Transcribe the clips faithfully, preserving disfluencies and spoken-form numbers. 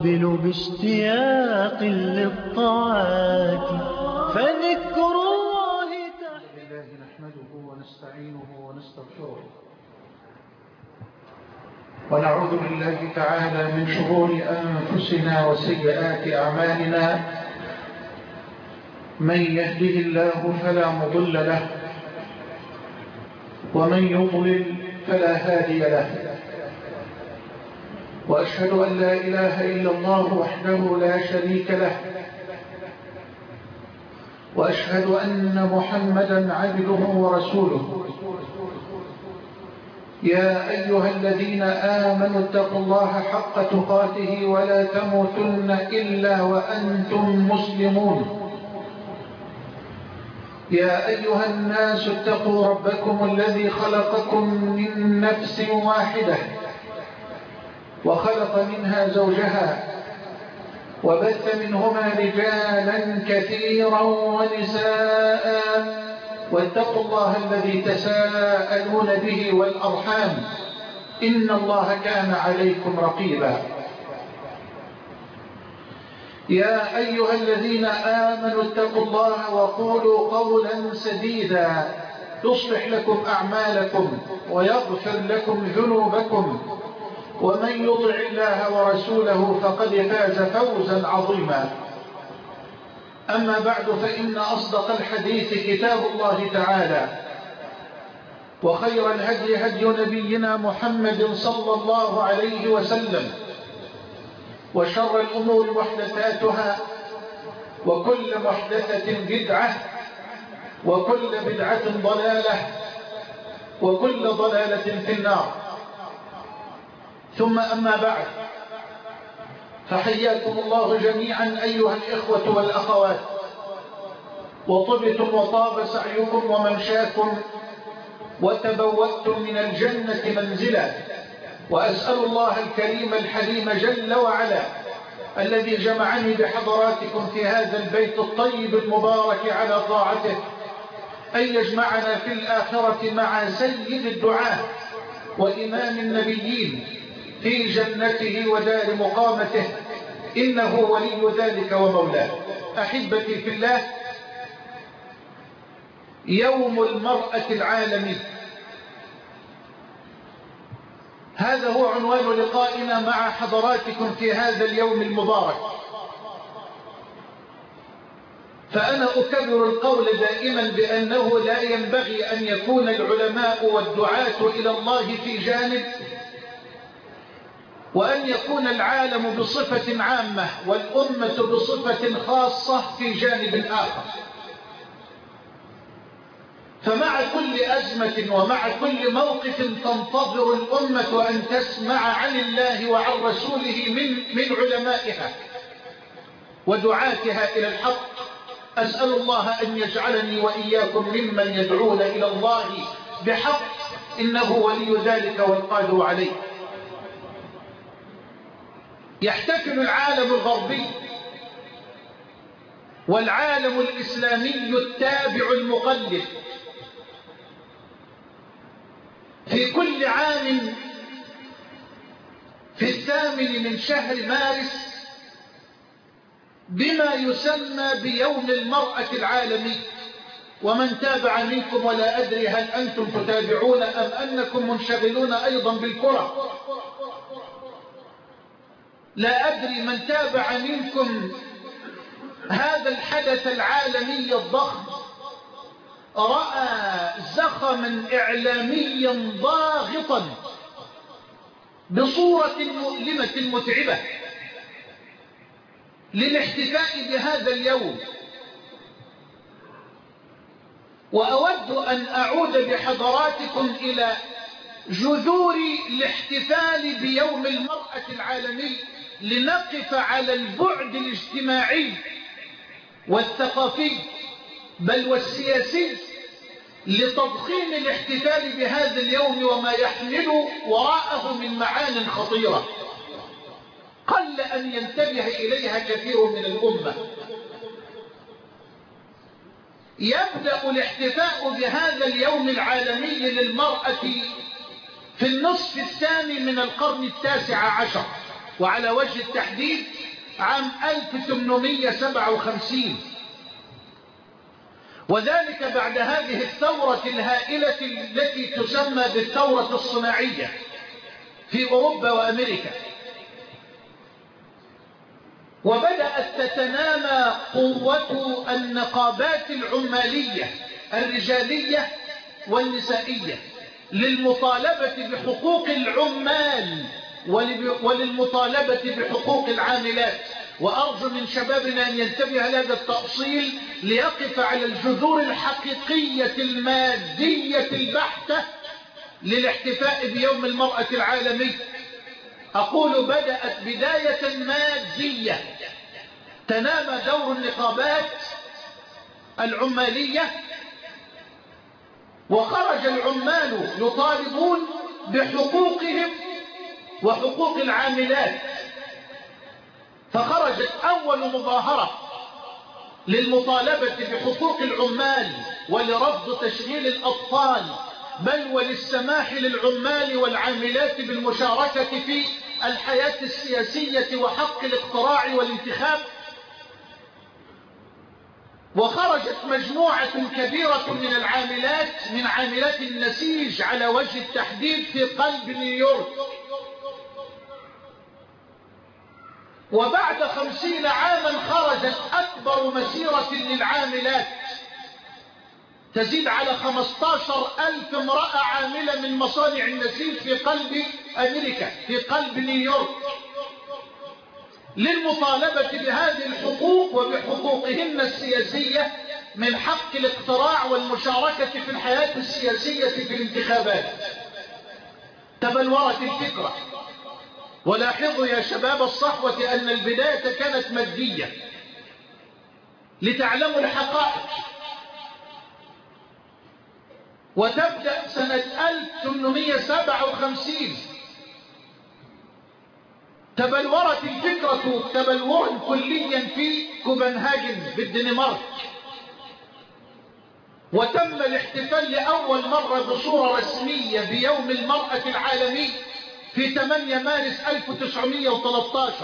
باشتياق للطاعات فذكر الله تعالى نحمده ونستعينه ونستغفره ونعوذ بالله تعالى من شرور أنفسنا وسيئات أعمالنا. من يهده الله فلا مضل له ومن يضلل فلا هادي له، وأشهد أن لا إله إلا الله وحده لا شريك له، وأشهد أن محمدا عبده ورسوله. يا أيها الذين آمنوا اتقوا الله حق تقاته ولا تموتن إلا وأنتم مسلمون. يا أيها الناس اتقوا ربكم الذي خلقكم من نفس واحدة وخلق منها زوجها وبث منهما رجالا كثيرا ونساء، واتقوا الله الذي تساءلون به والأرحام إن الله كان عليكم رقيبا. يا أيها الذين آمنوا اتقوا الله وقولوا قولا سديدا يصلح لكم أعمالكم ويغفر لكم ذنوبكم، ومن يطع الله ورسوله فقد فاز فوزا عظيما. أما بعد، فإن أصدق الحديث كتاب الله تعالى، وخير الهدي هدي نبينا محمد صلى الله عليه وسلم، وشر الأمور محدثاتها، وكل محدثة بدعة، وكل بدعة ضلالة، وكل ضلالة في النار. ثم أما بعد، فحياكم الله جميعا أيها الإخوة والأخوات، وطبتم وطاب سعيكم وممشاكم وتبوأتم من الجنة منزلا. وأسأل الله الكريم الحليم جل وعلا الذي جمعني بحضراتكم في هذا البيت الطيب المبارك على طاعته أن يجمعنا في الآخرة مع سيد الدعاة وإمام النبيين في جنته ودار مقامته، إنه ولي ذلك ومولاه. أحبتي في الله، يوم المرأة العالمي، هذا هو عنوان لقائنا مع حضراتكم في هذا اليوم المبارك. فأنا أكرر القول دائما بأنه لا ينبغي أن يكون العلماء والدعاة إلى الله في جانب، وأن يكون العالم بصفة عامة والأمة بصفة خاصة في جانب آخر. فمع كل أزمة ومع كل موقف تنتظر الأمة أن تسمع عن الله وعن رسوله من, من علمائها ودعاتها إلى الحق. أسأل الله أن يجعلني وإياكم ممن يدعون إلى الله بحق، إنه ولي ذلك والقادر عليه. يحتفل العالم الغربي والعالم الإسلامي التابع المقلد في كل عام في الثامن من شهر مارس بما يسمى بيوم المرأة العالمي. ومن تابع منكم، ولا أدري هل أنتم تتابعون أم أنكم منشغلون أيضا بالكرة، لا أدري من تابع منكم هذا الحدث العالمي الضخم، رأى زخما إعلاميا ضاغطا بصورة مؤلمة متعبة للاحتفاء بهذا اليوم. وأود أن أعود بحضراتكم إلى جذور الاحتفال بيوم المرأة العالمي، لنقف على البعد الاجتماعي والثقافي بل والسياسي لتضخيم الاحتفال بهذا اليوم وما يحمل وراءه من معان خطيرة قل أن ينتبه إليها كثير من الأمة. يبدأ الاحتفاء بهذا اليوم العالمي للمرأة في النصف الثاني من القرن التاسع عشر، وعلى وجه التحديد عام ألف وثمانمائة وسبعة وخمسين، وذلك بعد هذه الثورة الهائلة التي تسمى بالثورة الصناعية في أوروبا وأمريكا. وبدأت تتنامى قوة النقابات العمالية الرجالية والنسائية للمطالبة بحقوق العمال وللمطالبة بحقوق العاملات. وأرجو من شبابنا أن ينتبه هذا التأصيل ليقف على الجذور الحقيقية المادية البحتة للاحتفاء بيوم المرأة العالمي. أقول بدأت بداية مادية، تنامى دور النقابات العمالية، وخرج العمال يطالبون بحقوقهم وحقوق العاملات. فخرجت أول مظاهرة للمطالبة بحقوق العمال ولرفض تشغيل الأطفال، بل وللسماح للعمال والعاملات بالمشاركة في الحياة السياسية وحق الاقتراع والانتخاب. وخرجت مجموعة كبيرة من العاملات من عاملات النسيج على وجه التحديد في قلب نيويورك. وبعد خمسين عاما خرجت أكبر مسيرة للعاملات تزيد على خمسة عشر ألف امرأة عاملة من مصانع النسيج في قلب أمريكا في قلب نيويورك للمطالبة بهذه الحقوق وبحقوقهن السياسية من حق الاقتراع والمشاركة في الحياة السياسية في الانتخابات. تبلورت الفكرة. ولاحظوا يا شباب الصحوة أن البداية كانت مادية لتعلموا الحقائق. وتبدأ سنة ألف وثمانمائة وسبعة وخمسين. تبلورت الفكرة تبلورا كليا في كوبنهاجن بالدنمارك، وتم الاحتفال لأول مرة بصورة رسمية بيوم المرأة العالمي في ثمانية مارس ألف وتسعمائة وثلاثة عشر.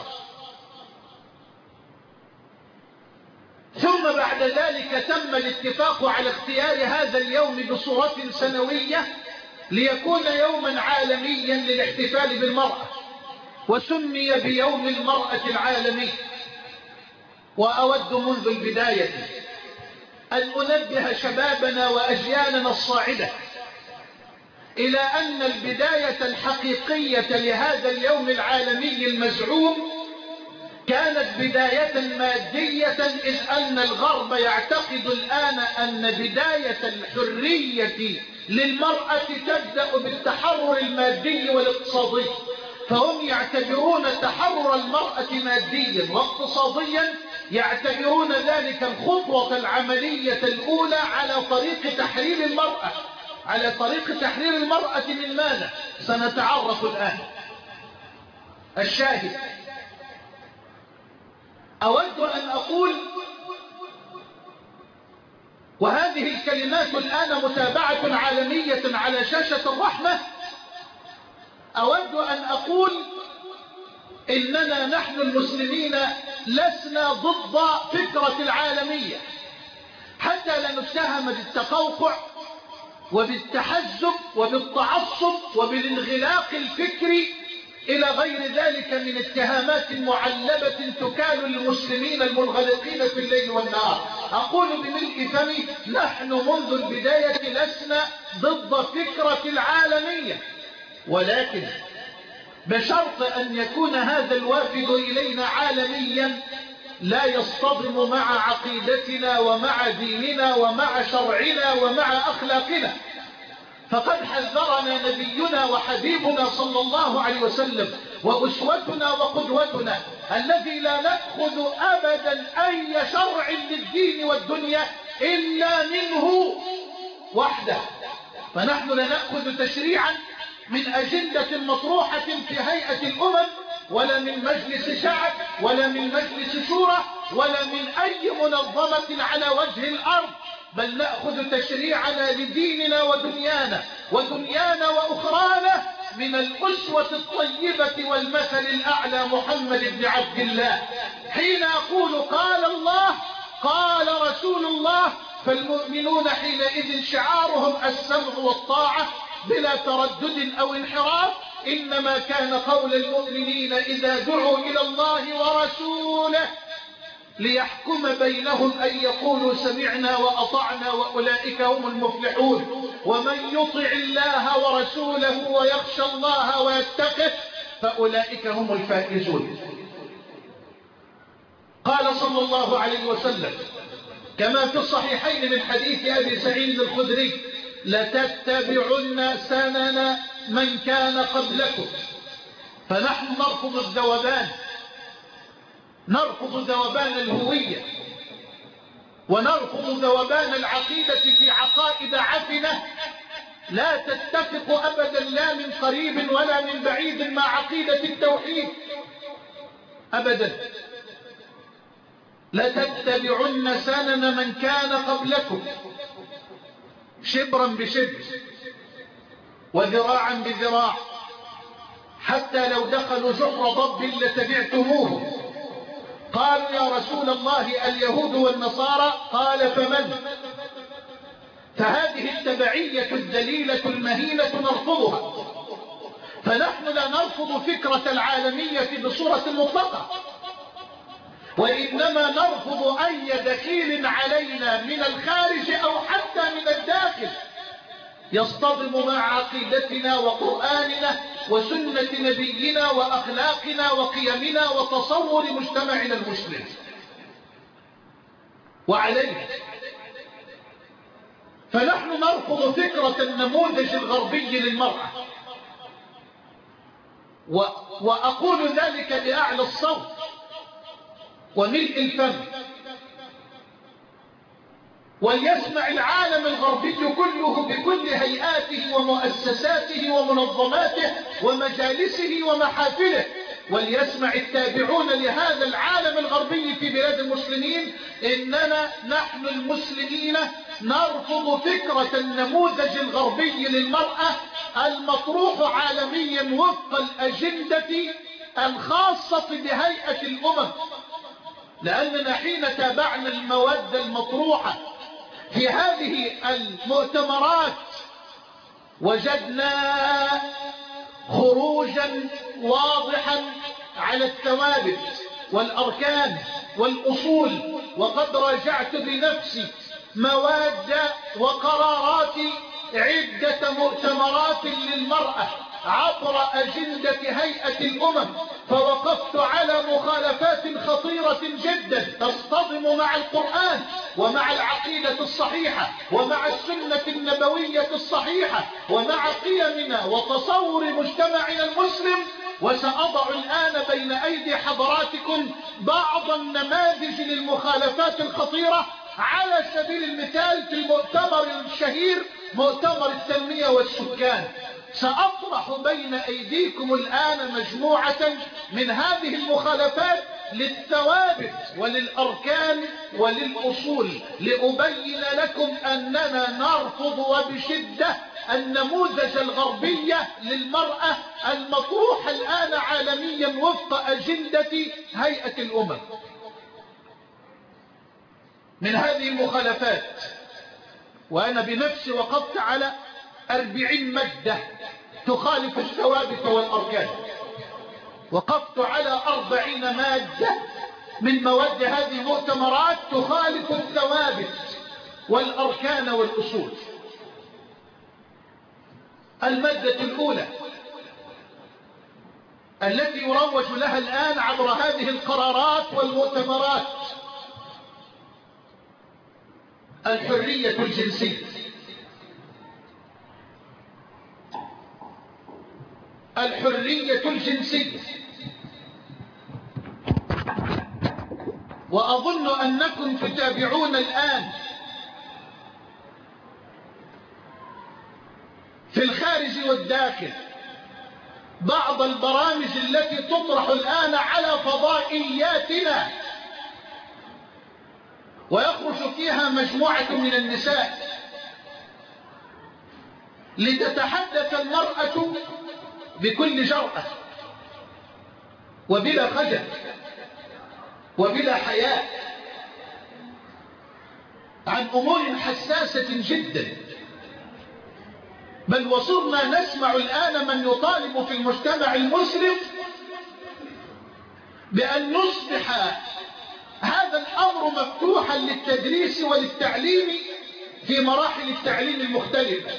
ثم بعد ذلك تم الاتفاق على اختيار هذا اليوم بصورة سنوية ليكون يوما عالميا للاحتفال بالمرأة، وسمي بيوم المرأة العالمي. وأود منذ البداية أن أنبه شبابنا وأجيالنا الصاعدة إلى أن البداية الحقيقية لهذا اليوم العالمي المزعوم كانت بداية مادية، إذ أن الغرب يعتقد الآن أن بداية الحرية للمرأة تبدأ بالتحرر المادي والاقتصادي، فهم يعتبرون تحرر المرأة ماديا واقتصاديا، يعتبرون ذلك الخطوة العملية الأولى على طريق تحرير المرأة. على طريق تحرير المرأة من ماذا؟ سنتعرف الآن. الشاهد، أود أن أقول، وهذه الكلمات الآن متابعة عالمية على شاشة الرحمة، أود أن أقول إننا نحن المسلمين لسنا ضد فكرة العالمية، حتى لا نتهم بالتقوقع وبالتحزب وبالتعصب وبالانغلاق الفكري إلى غير ذلك من اتهامات معلبة تكال للمسلمين المنغلقين في الليل والنهار. أقول بملء فمي نحن منذ البداية لسنا ضد فكرة العالمية، ولكن بشرط أن يكون هذا الوافد إلينا عالميا لا يصطدم مع عقيدتنا ومع ديننا ومع شرعنا ومع أخلاقنا. فقد حذرنا نبينا وحبيبنا صلى الله عليه وسلم وأسوتنا وقدوتنا الذي لا نأخذ أبدا أي شرع للدين والدنيا إلا منه وحده. فنحن لا نأخذ تشريعا من أجندة مطروحة في هيئة الأمم، ولا من مجلس شعب، ولا من مجلس شورى، ولا من أي منظمة على وجه الأرض، بل نأخذ تشريعنا لديننا ودنيانا ودنيانا وأخرانا من الأسوة الطيبة والمثل الأعلى محمد بن عبد الله. حين أقول قال الله قال رسول الله، فالمؤمنون حينئذ شعارهم السمع والطاعة بلا تردد أو انحراف. إنما كان قول المؤمنين إذا دعوا إلى الله ورسوله ليحكم بينهم أن يقولوا سمعنا وأطعنا وأولئك هم المفلحون. ومن يطع الله ورسوله ويخشى الله ويتقه فأولئك هم الفائزون. قال صلى الله عليه وسلم كما في الصحيحين من حديث أبي سعيد الخدري: لتتبعن سنن من كان قبلكم. فنحن نرفض الذوبان، نرفض ذوبان الهوية، ونرفض ذوبان العقيدة في عقائد عفنة لا تتفق أبدا لا من قريب ولا من بعيد مع عقيدة التوحيد أبدا. لتتبعن سنن من كان قبلكم شبرا بشبر وذراعا بذراع، حتى لو دخلوا جحر ضب لتبعتموه. قالوا يا رسول الله اليهود والنصارى؟ قال فمن؟ فهذه التبعية الذليلة المهينة نرفضها. فنحن لا نرفض فكرة العالمية بصورة مطلقة، وإنما نرفض أي دخيل علينا من الخارج أو حتى من الداخل يصطدم مع عقيدتنا وقرآننا وسنة نبينا وأخلاقنا وقيمنا وتصور مجتمعنا المسلم. وعليه فنحن نرفض فكرة النموذج الغربي للمرأة، و... وأقول ذلك بأعلى الصوت وملء الفم. وليسمع العالم الغربي كله بكل هيئاته ومؤسساته ومنظماته ومجالسه ومحافله، وليسمع التابعون لهذا العالم الغربي في بلاد المسلمين إننا نحن المسلمين نرفض فكرة النموذج الغربي للمرأة المطروح عالميا وفق الأجندة الخاصة بهيئة الأمم. لأننا حين تابعنا المواد المطروحة في هذه المؤتمرات وجدنا خروجا واضحا على الثوابت والأركان والأصول. وقد راجعت بنفسي مواد وقرارات عدة مؤتمرات للمرأة عبر أجندة هيئة الأمم، فوقفت على مخالفات خطيرة جدا تصطدم مع القرآن ومع العقيدة الصحيحة ومع السنة النبوية الصحيحة ومع قيمنا وتصور مجتمعنا المسلم. وسأضع الآن بين أيدي حضراتكم بعض النماذج للمخالفات الخطيرة على سبيل المثال في المؤتمر الشهير مؤتمر التنمية والسكان. سأطرح بين أيديكم الآن مجموعة من هذه المخالفات للثوابت وللأركان وللأصول، لأبين لكم أننا نرفض وبشدة النموذج الغربي للمرأة المطروح الآن عالميا وفق أجندة هيئة الأمم. من هذه المخالفات، وأنا بنفسي وقفت على أربعين مادة تخالف الثوابت والأركان، وقفت على أربعين مادة من مواد هذه المؤتمرات تخالف الثوابت والأركان والأصول. المادة الأولى التي يروج لها الآن عبر هذه القرارات والمؤتمرات: الحرية الجنسية. الحرية الجنسية. وأظن أنكم تتابعون الآن في الخارج والداخل بعض البرامج التي تطرح الآن على فضائياتنا، ويخرج فيها مجموعة من النساء لتتحدث المرأة بكل جرأة وبلا خجل وبلا حياء عن أمور حساسة جدا. بل وصرنا نسمع الآن من يطالب في المجتمع المسلم بأن يصبح هذا الأمر مفتوحا للتدريس وللتعليم في مراحل التعليم المختلفة.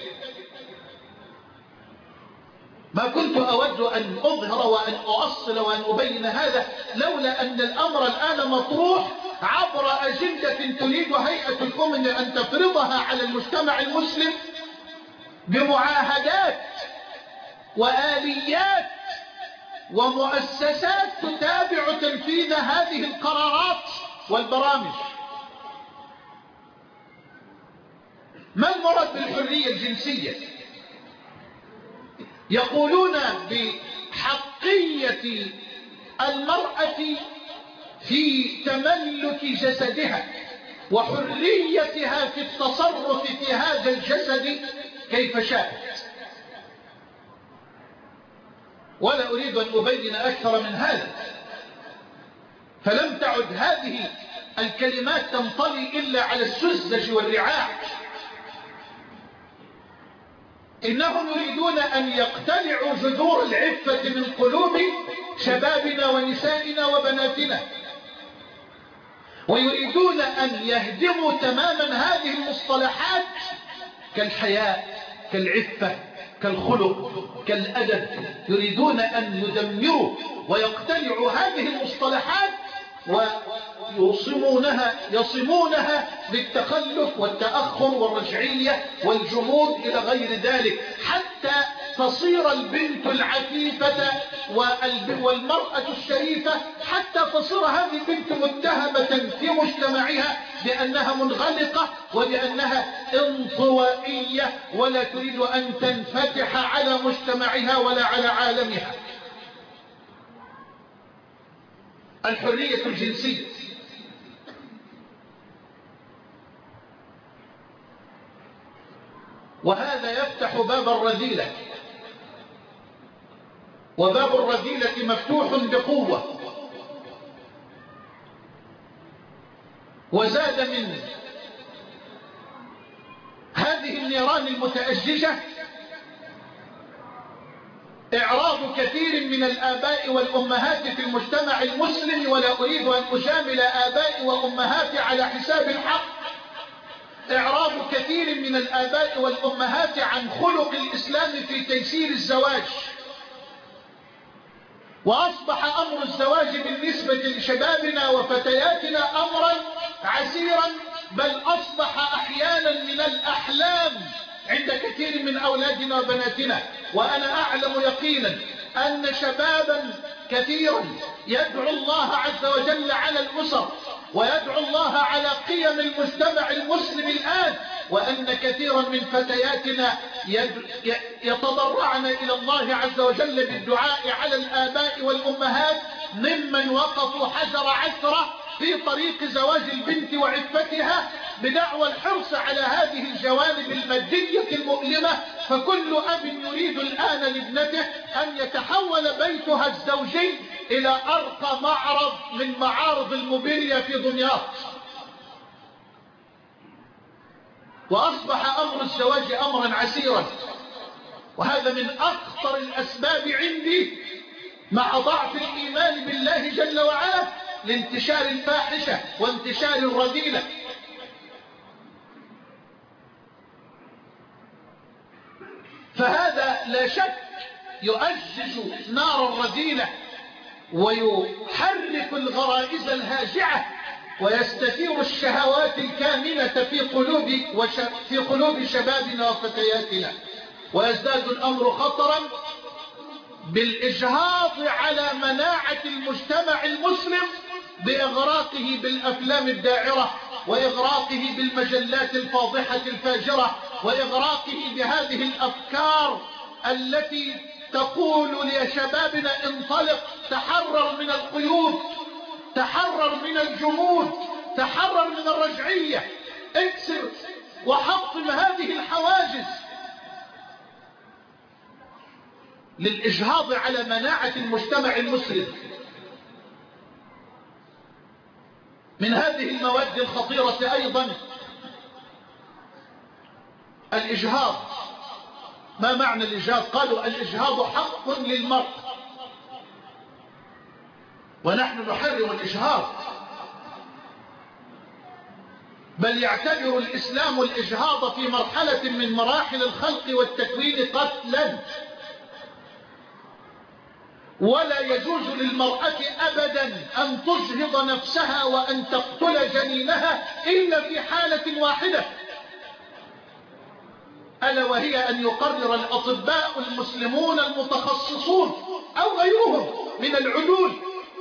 ما كنت أود أن أظهر وأن أؤصل وأن أبين هذا لولا أن الأمر الآن مطروح عبر أجندة تريد هيئة الأمم أن تفرضها على المجتمع المسلم بمعاهدات وآليات ومؤسسات تتابع تنفيذ هذه القرارات والبرامج. ما المراد بالحرية الجنسية؟ يقولون بحقية المرأة في تملك جسدها وحريتها في التصرف في هذا الجسد كيف شاءت. ولا أريد أن أبين أكثر من هذا، فلم تعد هذه الكلمات تنطلي إلا على السذج والرعاع. إنهم يريدون أن يقتلعوا جذور العفة من قلوب شبابنا ونسائنا وبناتنا، ويريدون أن يهدموا تماما هذه المصطلحات كالحياء كالعفة كالخلق كالأدب. يريدون أن يدمروا ويقتلعوا هذه المصطلحات ويصمونها يصمونها بالتخلف والتأخر والرجعية والجمود إلى غير ذلك، حتى تصير البنت العفيفة والمرأة الشريفة، حتى تصير هذه البنت متهمة في مجتمعها بأنها منغلقة وبأنها انطوائية ولا تريد أن تنفتح على مجتمعها ولا على عالمها. الحرية الجنسية وهذا يفتح باب الرذيلة، وباب الرذيلة مفتوح بقوة. وزاد من هذه النيران المتأججة إعراض كثير من الآباء والأمهات في المجتمع المسلم، ولا أريد أن أجامل آباء وأمهات على حساب الحق. إعراض كثير من الآباء والأمهات عن خلق الإسلام في تيسير الزواج، وأصبح أمر الزواج بالنسبة لشبابنا وفتياتنا أمرا عسيرا، بل أصبح أحيانا من الأحلام عند كثير من أولادنا وبناتنا. وأنا أعلم يقينا أن شبابا كثيرا يدعو الله عز وجل على الأسر ويدعو الله على قيم المجتمع المسلم الآن، وأن كثيرا من فتياتنا يتضرعن إلى الله عز وجل بالدعاء على الآباء والأمهات ممن وقفوا حجر عثرة في طريق زواج البنت وعفتها بدعوى الحرص على هذه الجوانب المادية المؤلمة. فكل أب يريد الآن لابنته أن يتحول بيتها الزوجي إلى أرقى معرض من معارض الموبيليا في دمياط. وأصبح أمر الزواج أمرا عسيرا، وهذا من أخطر الأسباب عندي مع ضعف الإيمان بالله جل وعلا لانتشار الفاحشة وانتشار الرذيلة. فهذا لا شك يؤجج نار الرذيلة ويحرك الغرائز الهاجعة ويستثير الشهوات الكامنة في قلوب وش... في قلوب شبابنا وفتياتنا. ويزداد الأمر خطرا بالإجهاض على مناعة المجتمع المسلم بإغراقه بالأفلام الداعرة، وإغراقه بالمجلات الفاضحة الفاجرة، وإغراقه بهذه الأفكار التي تقول لشبابنا انطلق، تحرر من القيود، تحرر من الجمود، تحرر من الرجعية، اكسر وحطم هذه الحواجز. للإجهاض على مناعة المجتمع المسلم. من هذه المواد الخطيرة أيضا الإجهاض. ما معنى الإجهاض؟ قالوا الإجهاض حق للمرء، ونحن نحرم الإجهاض، بل يعتبر الإسلام الإجهاض في مرحلة من مراحل الخلق والتكوين قتلا، ولا يجوز للمرأة أبدا أن تجهض نفسها وأن تقتل جنينها إلا في حالة واحدة، ألا وهي أن يقرر الأطباء المسلمون المتخصصون أو غيرهم من العدول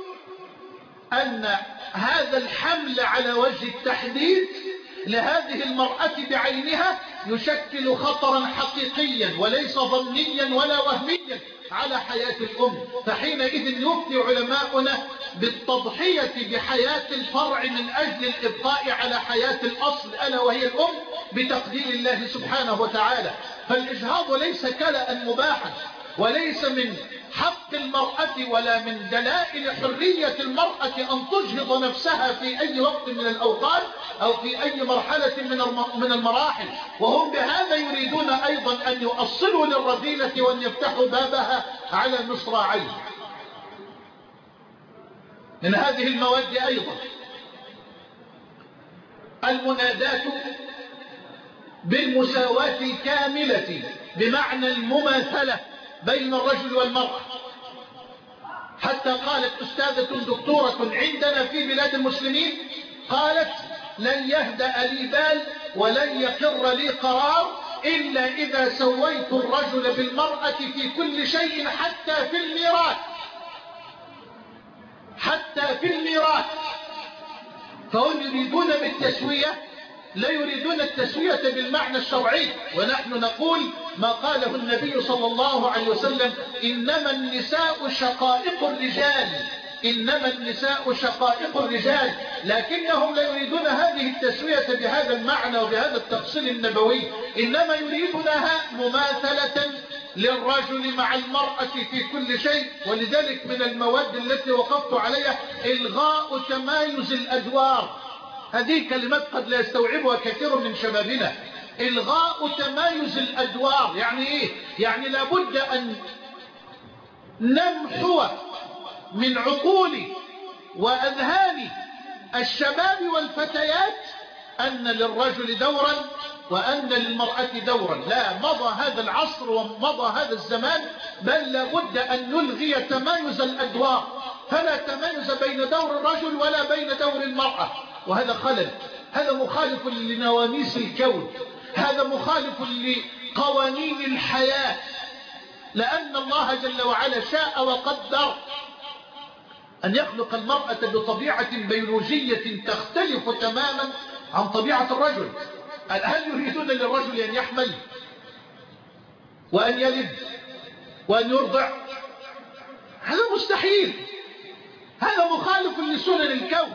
أن هذا الحمل على وجه التحديد لهذه المرأة بعينها يشكل خطرا حقيقيا وليس ظنيا ولا وهميا على حياة الأم. فحينئذ يفتي علماؤنا بالتضحية بحياة الفرع من أجل الإبقاء على حياة الأصل ألا وهي الأم بتقدير الله سبحانه وتعالى. فالإجهاض ليس كلأ مباحا، وليس من حق المرأة ولا من دلائل حرية المرأة أن تجهض نفسها في أي وقت من الأوقات أو في أي مرحلة من المراحل، وهم بهذا يريدون أيضا أن يؤصلوا للرذيلة وأن يفتحوا بابها على المصراعين. من هذه المواد أيضا المنادات بالمساواة الكاملة بمعنى المماثلة بين الرجل والمرأة، حتى قالت أستاذة دكتورة عندنا في بلاد المسلمين، قالت لن يهدأ لي بال ولن يقر لي قرار إلا إذا سويت الرجل بالمرأة في كل شيء حتى في الميراث، حتى في الميراث. فهم يريدون بالتسوية، لا يريدون التسوية بالمعنى الشرعي، ونحن نقول ما قاله النبي صلى الله عليه وسلم: إنما النساء شقائق الرجال، إنما النساء شقائق الرجال. لكنهم لا يريدون هذه التسوية بهذا المعنى وبهذا التفصيل النبوي، إنما يريدونها مماثلة للرجل مع المرأة في كل شيء. ولذلك من المواد التي وقفت عليها إلغاء تمايز الأدوار. هذه كلمات قد لا يستوعبها كثير من شبابنا. إلغاء تمايز الأدوار يعني إيه؟ يعني لابد أن نمحو من عقول وأذهان الشباب والفتيات أن للرجل دورا وأن للمرأة دورا. لا، مضى هذا العصر ومضى هذا الزمان، بل لابد أن نلغي تمايز الأدوار، فلا تمايز بين دور الرجل ولا بين دور المرأة. وهذا خلل، هذا مخالف لنواميس الكون، هذا مخالف لقوانين الحياة، لأن الله جل وعلا شاء وقدر أن يخلق المرأة بطبيعة بيولوجية تختلف تماما عن طبيعة الرجل. هل يريدون للرجل أن يحمل وأن يلد وأن يرضع؟ هذا مستحيل، هذا مخالف لسنن الكون،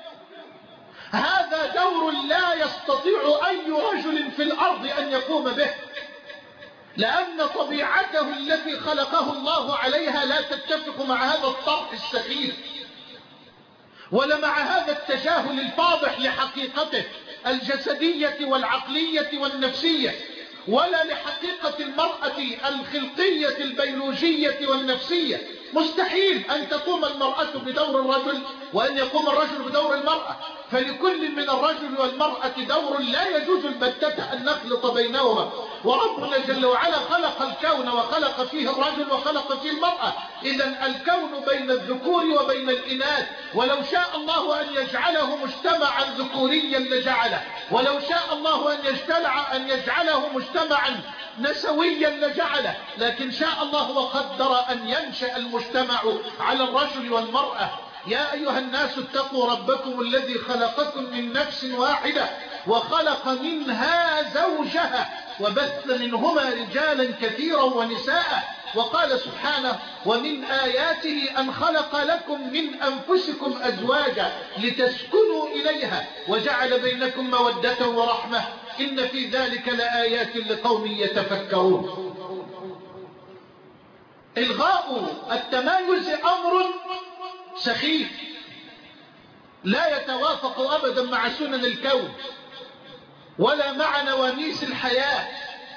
هذا دور لا يستطيع أي رجل في الأرض أن يقوم به، لأن طبيعته التي خلقه الله عليها لا تتفق مع هذا الطرح السخيف ولا مع هذا التجاهل الفاضح لحقيقته الجسدية والعقلية والنفسية، ولا لحقيقة المرأة الخلقية البيولوجية والنفسية. مستحيل أن تقوم المرأة بدور الرجل وأن يقوم الرجل بدور المرأة، فلكل من الرجل والمرأة دور لا يجوز البتة أن نخلط بينهما. وربنا جل وعلا خلق الكون وخلق فيه الرجل وخلق فيه المرأة، إذا الكون بين الذكور وبين الإناث، ولو شاء الله أن يجعله مجتمعا ذكوريا لجعله، ولو شاء الله أن يجتمع أن يجعله مجتمعا نسويا لجعله، لكن شاء الله وقدر أن ينشأ المجتمع على الرجل والمرأة. يا أيها الناس اتقوا ربكم الذي خلقكم من نفس واحدة وخلق منها زوجها وبث منهما رجالا كثيرا ونساء، وقال سبحانه: ومن آياته أن خلق لكم من أنفسكم أزواجا لتسكنوا إليها وجعل بينكم مودة ورحمة إن في ذلك لآيات لقوم يتفكرون. إلغاء التمايز أمر سخيف لا يتوافق أبدا مع سنن الكون ولا مع نواميس الحياة.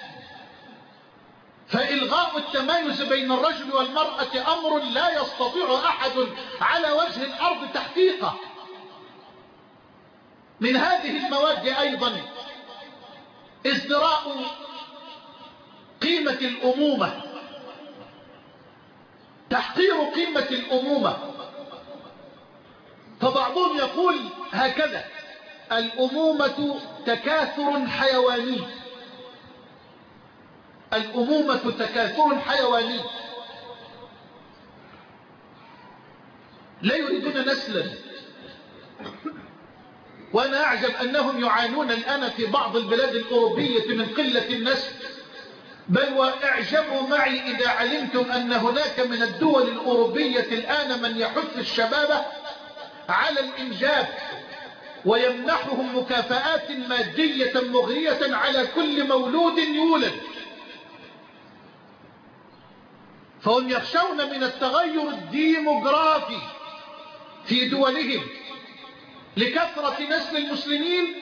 فإلغاء التمايز بين الرجل والمرأة أمر لا يستطيع أحد على وجه الأرض تحقيقه. من هذه المواد أيضا ازدراء قيمة الأمومة، تحقير قيمة الأمومة. فبعضهم يقول هكذا: الأمومة تكاثر حيواني، الأمومة تكاثر حيواني، لا يريدون نسلا. وأنا أعجب أنهم يعانون الآن في بعض البلاد الأوروبية من قلة النسل، بل واعجبوا معي إذا علمتم أن هناك من الدول الأوروبية الآن من يحث الشباب على الإنجاب ويمنحهم مكافآت مادية مغرية على كل مولود يولد. فهم يخشون من التغير الديموغرافي في دولهم لكثرة نسل المسلمين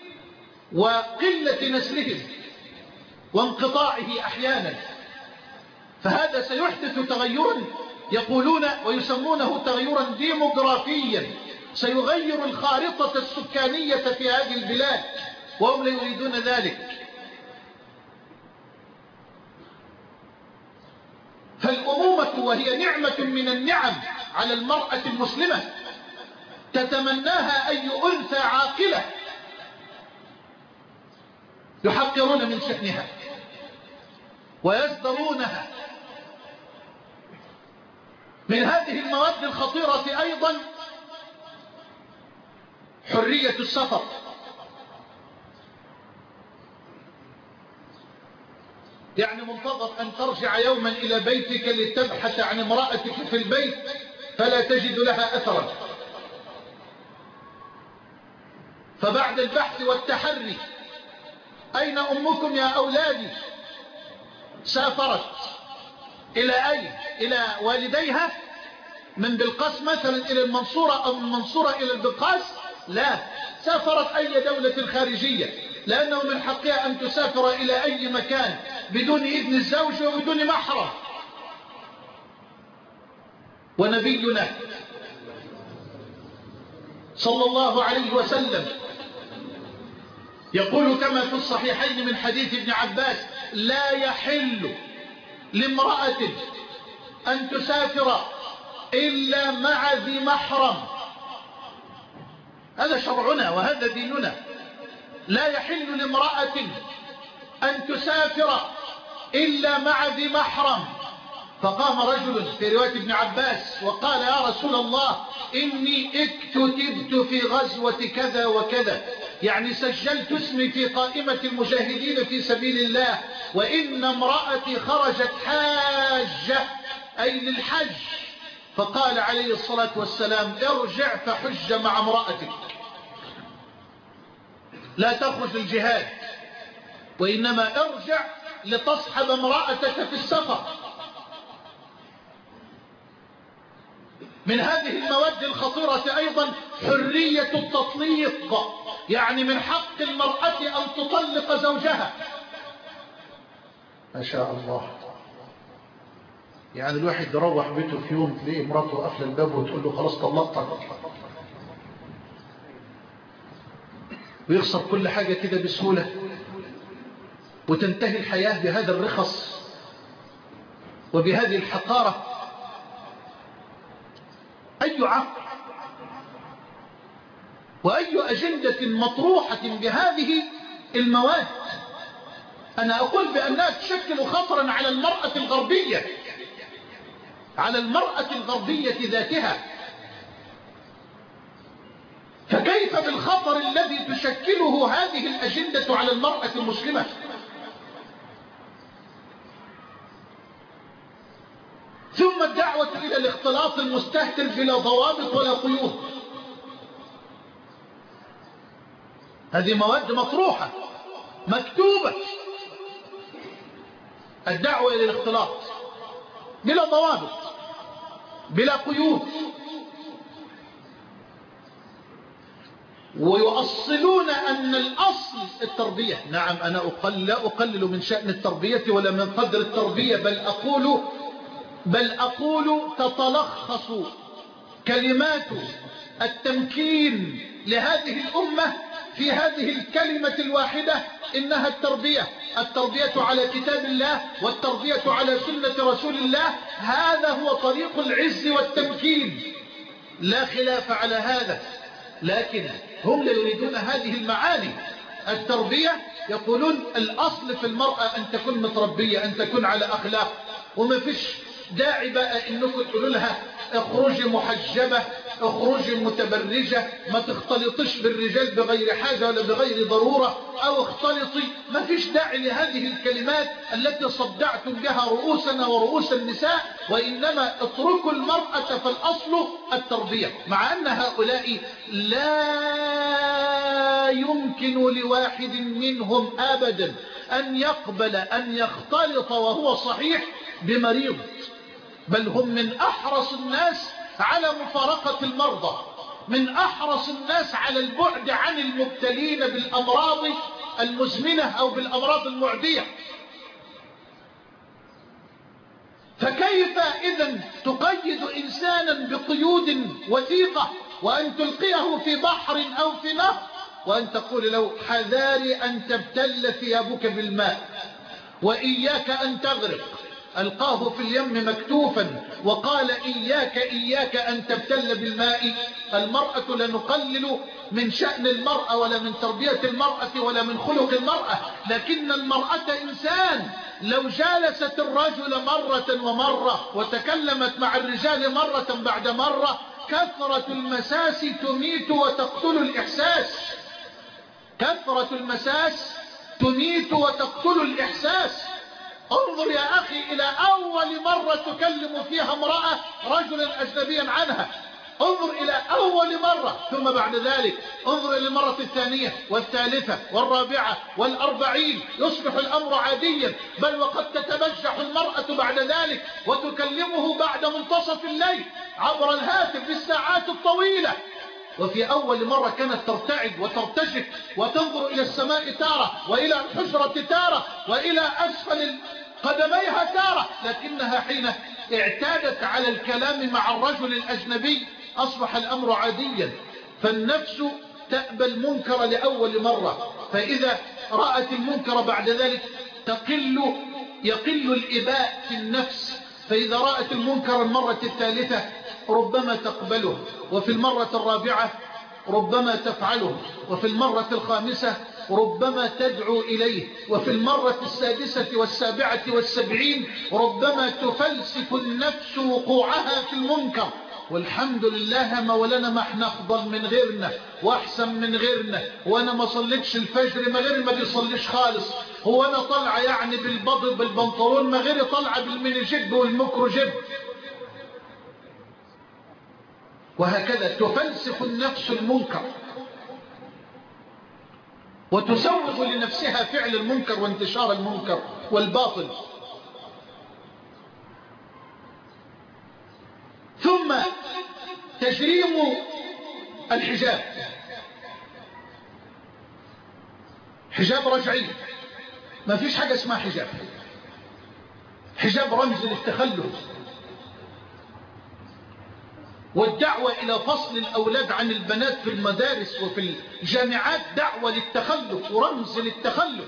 وقلة نسلهم وانقطاعه أحيانا. فهذا سيحدث تغيرا يقولون ويسمونه تغيرا ديموغرافيا، سيغير الخارطة السكانية في هذه البلاد، وهم لا يريدون ذلك. فالأمومة وهي نعمة من النعم على المرأة المسلمة تتمناها أي أنثى عاقلة، يحقرون من شأنها ويزدرونها. من هذه المواد الخطيرة أيضا حرية السفر. يعني منتظر أن ترجع يوما إلى بيتك لتبحث عن امرأتك في البيت فلا تجد لها أثرا، فبعد البحث والتحري أين أمكم يا أولادي؟ سافرت إلى أين؟ إلى والديها من بلقاس مثلا إلى المنصورة أو من المنصورة إلى البلقاس؟ لا، سافرت أي دولة خارجية، لأنه من حقها أن تسافر إلى أي مكان بدون إذن الزوج وبدون محرم. ونبينا صلى الله عليه وسلم يقول كما في الصحيحين من حديث ابن عباس: لا يحل لامرأة أن تسافر إلا مع ذي محرم. هذا شرعنا وهذا ديننا. لا يحل لامرأة أن تسافر إلا مع ذي محرم. فقام رجل في رواية ابن عباس وقال: يا رسول الله، إني اكتتبت في غزوة كذا وكذا، يعني سجلت اسمي في قائمة المجاهدين في سبيل الله، وإن امرأتي خرجت حاجة أي للحج. فقال عليه الصلاة والسلام: ارجع فحج مع امرأتك، لا تخرج الجهاد، وإنما ارجع لتصحب امرأتك في السفر. من هذه المواد الخطيرة أيضا حرية التطليق، يعني من حق المرأة أن تطلق زوجها. ما شاء الله، يعني الواحد يروح بيته في يوم تلاقي مراته قافله الباب وتقول له خلاص طلقتك، ويخسر كل حاجة كده بسهولة، وتنتهي الحياة بهذا الرخص وبهذه الحقارة. أي عقل وأي أجندة مطروحة بهذه المواد. أنا أقول بأنها تشكل خطرا على المرأة الغربية، على المرأة الغربية ذاتها. فكيف بالخطر الذي تشكله هذه الأجندة على المرأة المسلمة؟ ثم الدعوة إلى الاختلاط المستهتر بلا ضوابط ولا قيود. هذه مواد مطروحة مكتوبة. الدعوة إلى الاختلاط بلا ضوابط بلا قيود، ويؤصلون أن الأصل التربية. نعم أنا أقل لا أقلل من شأن التربية ولا من قدر التربية، بل أقول بل أقول تتلخص كلمات التمكين لهذه الأمة في هذه الكلمة الواحدة، إنها التربية. التربية على كتاب الله والتربية على سنة رسول الله، هذا هو طريق العز والتمكين، لا خلاف على هذا. لكن هم لا يريدون هذه المعاني. التربية يقولون الأصل في المرأة أن تكون متربية، أن تكون على أخلاق، وما فيش داعي بقى إنكم تقولوا لها اخرجي محجبة، اخرجي متبرجة، ما تختلطش بالرجال بغير حاجة ولا بغير ضرورة، أو اختلطي. ما فيش داعي لهذه الكلمات التي صدعتم بها رؤوسنا ورؤوس النساء، وإنما اتركوا المرأة فالأصل التربية. مع أن هؤلاء لا يمكن لواحد منهم أبدا أن يقبل أن يختلط وهو صحيح بمريض، بل هم من أحرص الناس على مفارقة المرضى، من أحرص الناس على البعد عن المبتلين بالأمراض المزمنة أو بالأمراض المعدية. فكيف إذن تقيد إنسانا بقيود وثيقة وأن تلقيه في بحر أو في نهر وأن تقول له حذاري أن تبتل ثيابك بالماء وإياك أن تغرق؟ ألقاه في اليم مكتوفا وقال إياك إياك أن تبتل بالماء. المرأة لا نقلل من شأن المرأة ولا من تربية المرأة ولا من خلق المرأة، لكن المرأة إنسان. لو جالست الرجل مرة ومرة وتكلمت مع الرجال مرة بعد مرة، كثرة المساس تميت وتقتل الإحساس. كثرة المساس تميت وتقتل الإحساس. انظر يا أخي إلى أول مرة تكلم فيها امرأة رجلا أجنبيا عنها، انظر إلى أول مرة، ثم بعد ذلك انظر إلى المرة الثانية والثالثة والرابعة والأربعين، يصبح الأمر عاديا، بل وقد تتبجح المرأة بعد ذلك وتكلمه بعد منتصف الليل عبر الهاتف بالساعات الطويلة. وفي أول مرة كانت ترتعد وترتجف وتنظر إلى السماء تارة وإلى الحجرة تارة وإلى أسفل قدميها تارة، لكنها حين اعتادت على الكلام مع الرجل الأجنبي أصبح الأمر عاديا. فالنفس تأبى المنكر لأول مرة، فإذا رأت المنكر بعد ذلك تقل يقل الإباء في النفس، فإذا رأت المنكر المرة الثالثة ربما تقبله، وفي المرة الرابعة ربما تفعله، وفي المرة الخامسة ربما تدعو إليه، وفي المرة السادسة والسابعة والسبعين ربما تفلسف النفس وقوعها في المنكر. والحمد لله مولانا ما احنا افضل من غيرنا واحسن من غيرنا، وانا ما صليتش الفجر ما غيري ما بيصليش خالص، هو انا طالعه يعني بالبضل بالبنطلون ما غيري طالعه بالميني جيب والميكرو جيب. وهكذا تفلسف النفس المنكر وتسوغ لنفسها فعل المنكر وانتشار المنكر والباطل. ثم تجريم الحجاب، حجاب رجعي، ما فيش حاجة اسمها حجاب. حجاب رمز للتخلف، والدعوة إلى فصل الأولاد عن البنات في المدارس وفي الجامعات دعوة للتخلف ورمز للتخلف،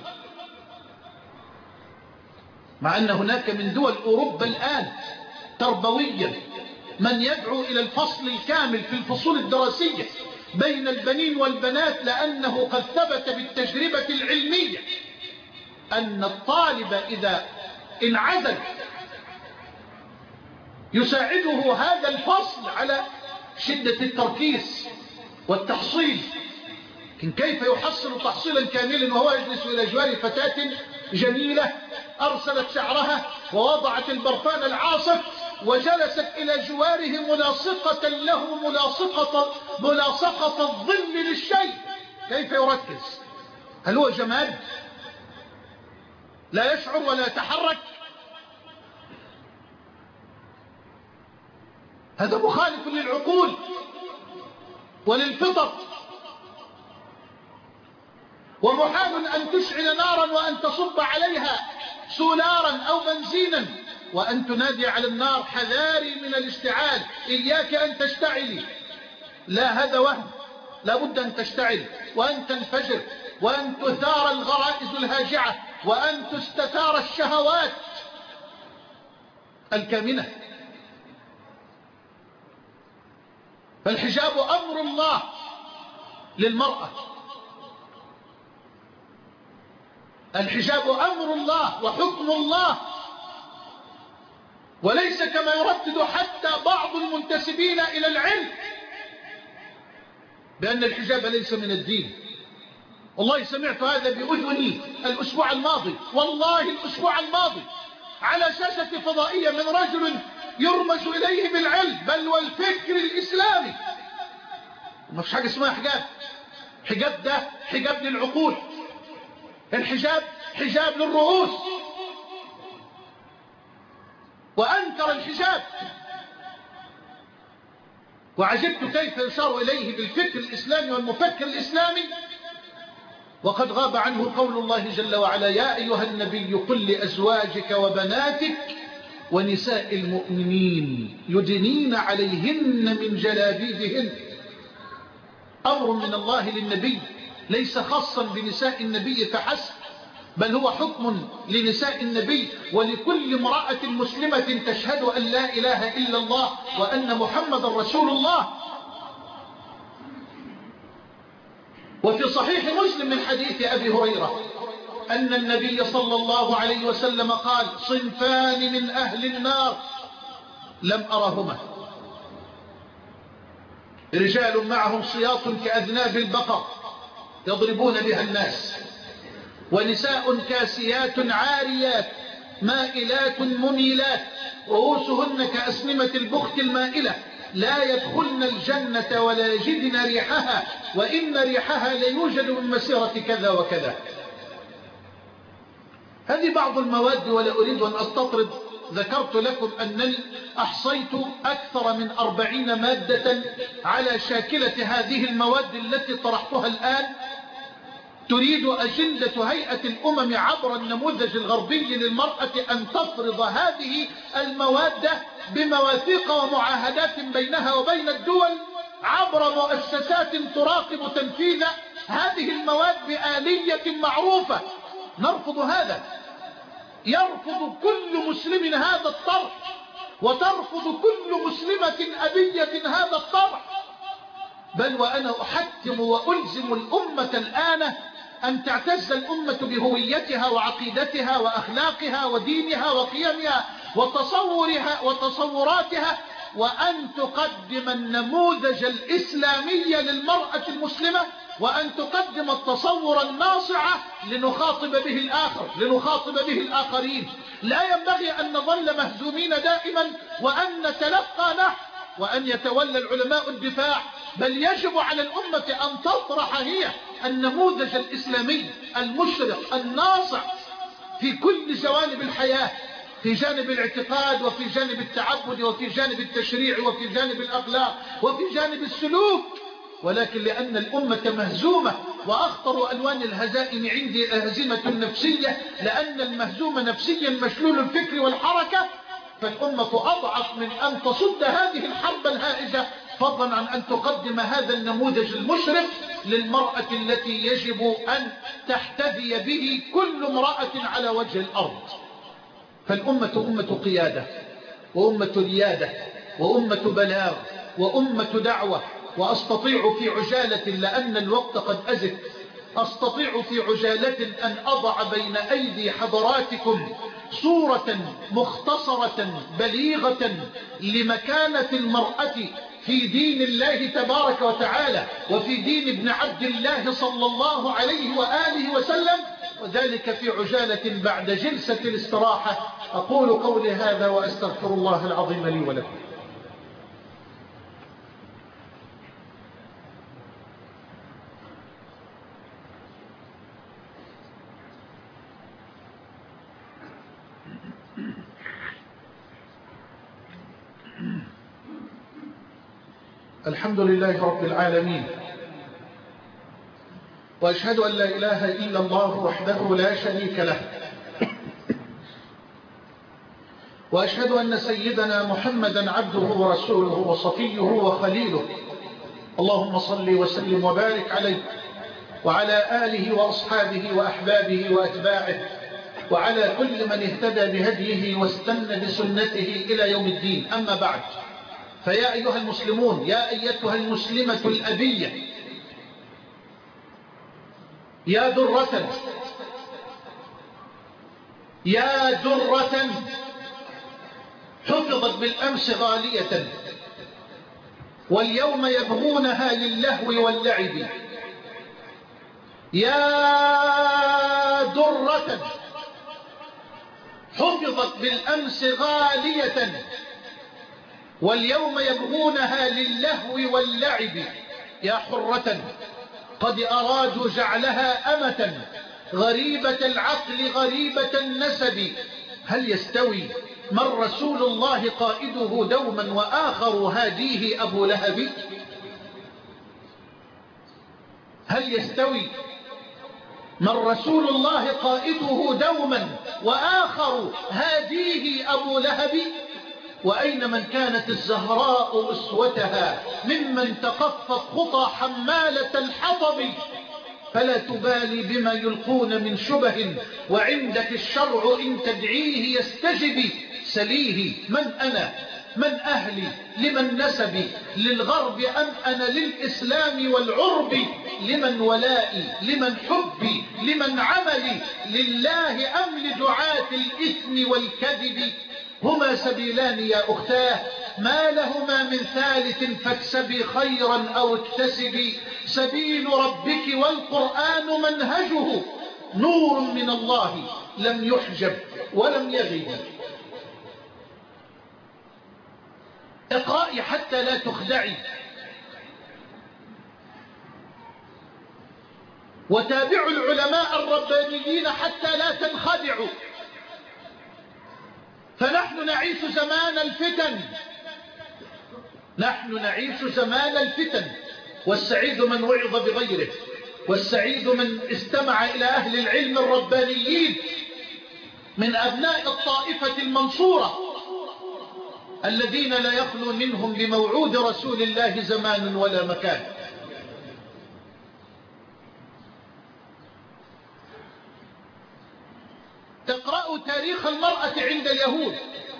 مع أن هناك من دول أوروبا الآن تربويا من يدعو إلى الفصل الكامل في الفصول الدراسية بين البنين والبنات، لأنه قد ثبت بالتجربة العلمية أن الطالب إذا انعزل يساعده هذا الفصل على شدة التركيز والتحصيل. لكن كيف يحصل تحصيلا كاملا وهو يجلس إلى جوار فتاة جميلة أرسلت شعرها ووضعت البرفان العاصف وجلست إلى جواره ملاصقة له ملاصقة, ملاصقة الظل للشيء؟ كيف يركز؟ هل هو جماد لا يشعر ولا يتحرك؟ هذا مخالف للعقول وللفطر. ومحال أن تشعل نارا وأن تصب عليها سولارا أو بنزينا وأن تنادي على النار حذاري من الاشتعال، إياك أن تشتعلي. لا، هذا وهم، لا بد أن تشتعل وأن تنفجر وأن تثار الغرائز الهاجعة وأن تستثار الشهوات الكامنة. فالحجاب أمر الله للمرأة، الحجاب أمر الله وحكم الله، وليس كما يردد حتى بعض المنتسبين إلى العلم بأن الحجاب ليس من الدين. والله سمعت هذا بأذني الأسبوع الماضي، والله الأسبوع الماضي على شاشة فضائية من رجل يرمز إليه بالعلم بل والفكر الإسلامي. ما فيش حاجة اسمها حجاب، حجاب ده حجاب للعقول، الحجاب حجاب للرؤوس. وأنكر الحجاب، وعجبت كيف يشار إليه بالفكر الإسلامي والمفكر الإسلامي وقد غاب عنه قول الله جل وعلا: يا أيها النبي قل لأزواجك وبناتك ونساء المؤمنين يدنين عليهن من جلابيبهن. أمر من الله للنبي ليس خاصا بنساء النبي فحسب، بل هو حكم لنساء النبي ولكل امرأة مسلمة تشهد أن لا إله إلا الله وأن محمد رسول الله. وفي صحيح مسلم من حديث أبي هريرة أن النبي صلى الله عليه وسلم قال: صنفان من أهل النار لم أرهما، رجال معهم سياط كأذناب البقر يضربون بها الناس، ونساء كاسيات عاريات مائلات مميلات رؤوسهن كأسنمة البخت المائلة لا يدخلن الجنة ولا يجدن ريحها وإن ريحها ليوجد من مسيرة كذا وكذا. هذه بعض المواد ولا أريد أن أستطرد. ذكرت لكم أنني أحصيت أكثر من أربعين مادة على شاكلة هذه المواد التي طرحتها الآن. تريد أجندة هيئة الأمم عبر النموذج الغربي للمرأة أن تفرض هذه المواد بمواثيق ومعاهدات بينها وبين الدول عبر مؤسسات تراقب تنفيذ هذه المواد بآلية معروفة. نرفض هذا، يرفض كل مسلم هذا الطرح، وترفض كل مسلمة أبية هذا الطرح. بل وأنا أحتم وألزم الأمة الآن أن تعتز الأمة بهويتها وعقيدتها وأخلاقها ودينها وقيمها وتصورها وتصوراتها، وأن تقدم النموذج الإسلامي للمرأة المسلمة، وأن تقدم التصور الناصع لنخاطب به الآخر لنخاطب به الآخرين. لا ينبغي أن نظل مهزومين دائما وأن نتلقى نحن وأن يتولى العلماء الدفاع، بل يجب على الأمة أن تطرح هي النموذج الإسلامي المشرق الناصع في كل جوانب الحياة، في جانب الاعتقاد وفي جانب التعبد وفي جانب التشريع وفي جانب الأخلاق وفي جانب السلوك. ولكن لأن الأمة مهزومة، وأخطر ألوان الهزائم عندي الهزيمة النفسية، لأن المهزوم نفسيا مشلول الفكر والحركة، فالأمة أضعف من أن تصد هذه الحرب الهائجة، فضلا عن أن تقدم هذا النموذج المشرق للمرأة التي يجب أن تحتذي به كل امرأة على وجه الأرض. فالأمة أمة قيادة وأمة ريادة وأمة بلاغ وأمة دعوة. وأستطيع في عجالة، لأن الوقت قد أزف، أستطيع في عجالة أن أضع بين أيدي حضراتكم صورة مختصرة بليغة لمكانة المرأة في دين الله تبارك وتعالى وفي دين ابن عبد الله صلى الله عليه وآله وسلم، وذلك في عجالة بعد جلسة الاستراحة. أقول قولي هذا وأستغفر الله العظيم لي ولكم. الحمد لله رب العالمين، وأشهد أن لا إله إلا الله وحده لا شريك له، وأشهد أن سيدنا محمدا عبده ورسوله وصفيه وخليله. اللهم صل وسلم وبارك عليه وعلى آله وأصحابه وأحبابه وأتباعه وعلى كل من اهتدى بهديه واستنى بسنته إلى يوم الدين. أما بعد، فيا أيها المسلمون، يا أيتها المسلمة الأبية، يا درة يا درة حفظت بالأمس غالية واليوم يبغونها للهو واللعب. يا درة حفظت بالأمس غالية واليوم يبغونها للهو واللعب. يا حرة قد أرادوا جعلها أمة غريبة العقل غريبة النسب. هل يستوي من رسول الله قائده دوما وآخر هاديه أبو لهب؟ هل يستوي من رسول الله قائده دوما وآخر هاديه أبو لهب؟ وأين من كانت الزهراء أسوتها ممن تقفت خطى حمالة الحطب؟ فلا تبالي بما يلقون من شبه وعندك الشرع إن تدعيه يستجب. سليه من أنا، من أهلي، لمن نسبي، للغرب أم أنا للإسلام والعرب؟ لمن ولائي، لمن حبي، لمن عملي، لله أم لدعاة الإثم والكذب؟ هما سبيلان يا أختاه، ما لهما من ثالث، فاكسبي خيرا أو اكتسبي. سبيل ربك والقرآن منهجه نور من الله لم يحجب ولم يغب. اقرأي حتى لا تخدعي، وتابعوا العلماء الربانيين حتى لا تنخدعوا، فنحن نعيش زمان الفتن، نحن نعيش زمان الفتن. والسعيد من وعظ بغيره، والسعيد من استمع إلى أهل العلم الربانيين من أبناء الطائفة المنصورة الذين لا يخلو منهم بموعود رسول الله زمان ولا مكان. تقرأوا تاريخ المرأة عند اليهود،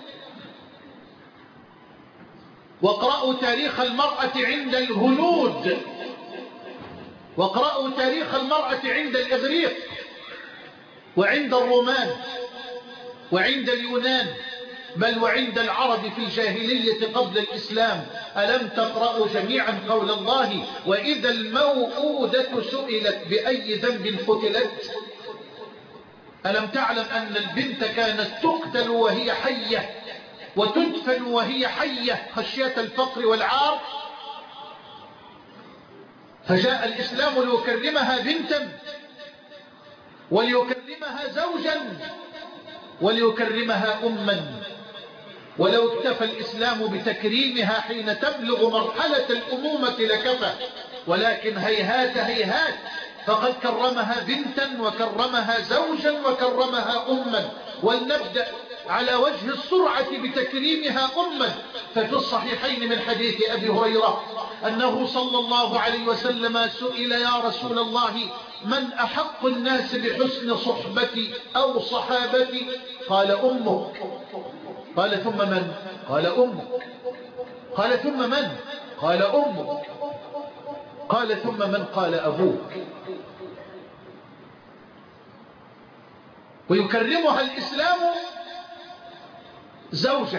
واقرأوا تاريخ المرأة عند الهنود، واقرأوا تاريخ المرأة عند الإغريق وعند الرومان وعند اليونان، بل وعند العرب في الجاهلية قبل الإسلام. ألم تقرأوا جميعا قول الله: وإذا الموءودة سئلت بأي ذنب قتلت؟ ألم تعلم أن البنت كانت تقتل وهي حية وتدفن وهي حية خشية الفقر والعار؟ فجاء الإسلام ليكرمها بنتا وليكرمها زوجا وليكرمها أما. ولو اكتفى الإسلام بتكريمها حين تبلغ مرحلة الأمومة لكفى، ولكن هيهات هيهات، فقد كرمها بنتا وكرمها زوجا وكرمها أما. ولنبدأ على وجه السرعة بتكريمها أما. ففي الصحيحين من حديث أبي هريرة أنه صلى الله عليه وسلم سئل: يا رسول الله، من أحق الناس بحسن صحبتي أو صحابتي؟ قال: أمك. قال: ثم من؟ قال: أمك. قال: ثم من؟ قال: أمك. قال: ثم من؟ قال: أبوك. ويكرمها الإسلام زوجة.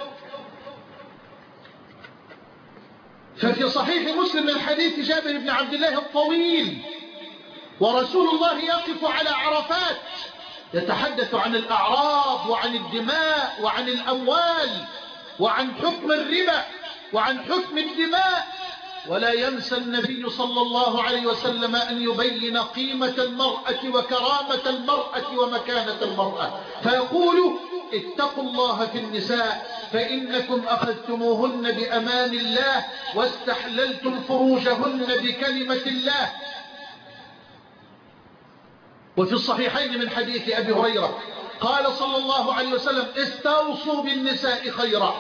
ففي صحيح مسلم من حديث جابر بن عبد الله الطويل: ورسول الله يقف على عرفات يتحدث عن الأعراض وعن الدماء وعن الأموال وعن حكم الربا وعن حكم الدماء، ولا ينسى النبي صلى الله عليه وسلم أن يبين قيمة المرأة وكرامة المرأة ومكانة المرأة، فيقول: اتقوا الله في النساء فإنكم أخذتموهن بأمان الله واستحللتم فروجهن بكلمة الله. وفي الصحيحين من حديث أبي هريرة قال صلى الله عليه وسلم استوصوا بالنساء خيرا.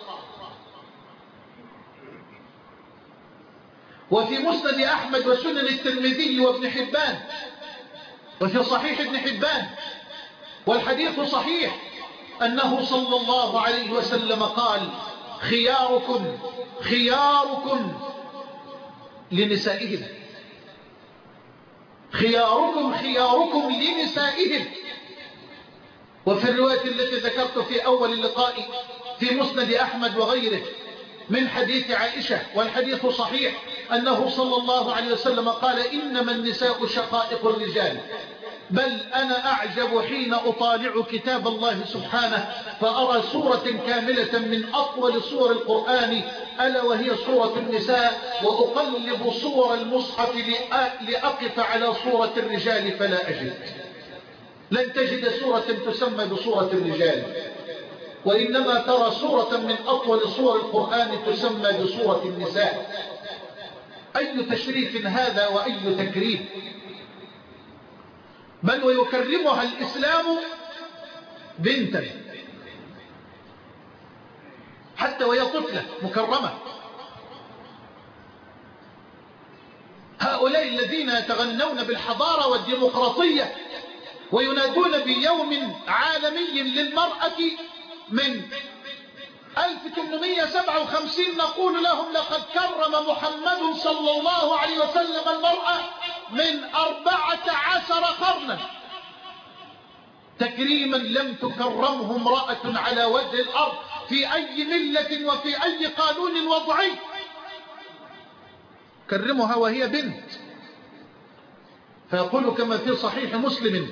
وفي مسند أحمد وسنن الترمذي وابن حبان وفي صحيح ابن حبان والحديث صحيح أنه صلى الله عليه وسلم قال خياركم خياركم لنسائهم خياركم خياركم لنسائهم. وفي الرواية التي ذكرت في أول اللقاء في مسند أحمد وغيره من حديث عائشة والحديث صحيح أنه صلى الله عليه وسلم قال إنما النساء شقائق الرجال بل أنا أعجب حين أطالع كتاب الله سبحانه فأرى سورة كاملة من أطول سور القرآن ألا وهي سورة النساء وأقلب صور المصحف لأقف على سورة الرجال فلا أجد. لن تجد سورة تسمى بسورة الرجال وإنما ترى سورة من أطول سور القرآن تسمى بسورة النساء. أي تشريف هذا وأي تكريم. بل ويكرمها الإسلام بنتا حتى وهي طفلة مكرمة. هؤلاء الذين يتغنون بالحضارة والديمقراطية وينادون بيوم عالمي للمرأة من ألف وثمانمئة وسبعة وخمسين نقول لهم لقد كرم محمد صلى الله عليه وسلم المرأة من أربعة عشر قرنا تكريما لم تكرمه امرأة على وجه الأرض في أي ملة وفي أي قانون وضعي. كرمها وهي بنت. فيقول كما في صحيح مسلم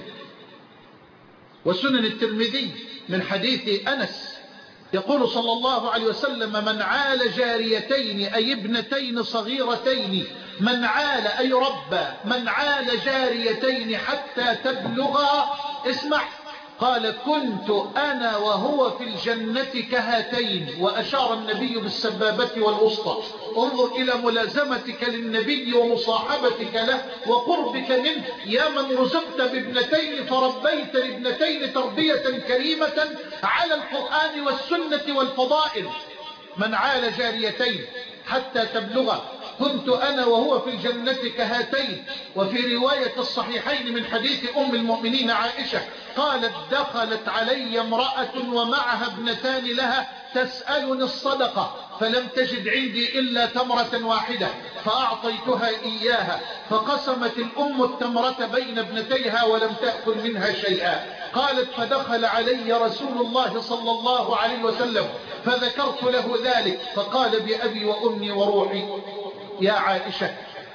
وسنن الترمذي من حديث أنس يقول صلى الله عليه وسلم من عال جاريتين أي ابنتين صغيرتين من عال أي ربى من عال جاريتين حتى تبلغا اسمع قال كنت أنا وهو في الجنة كهاتين وأشار النبي بالسبابة والوسطى. انظر إلى ملازمتك للنبي ومصاحبتك له وقربك منه يا من رزقت بابنتين فربيت لابنتين تربية كريمة على القرآن والسنة والفضائل. من عال جاريتين حتى تبلغ كنت أنا وهو في الجنة كهاتين. وفي رواية الصحيحين من حديث أم المؤمنين عائشة قالت دخلت علي امرأة ومعها ابنتان لها تسألني الصدقة فلم تجد عندي إلا تمرة واحدة فأعطيتها إياها فقسمت الأم التمرة بين ابنتيها ولم تأكل منها شيئا. قالت فدخل علي رسول الله صلى الله عليه وسلم فذكرت له ذلك فقال بأبي وأمي وروحي يا عائشة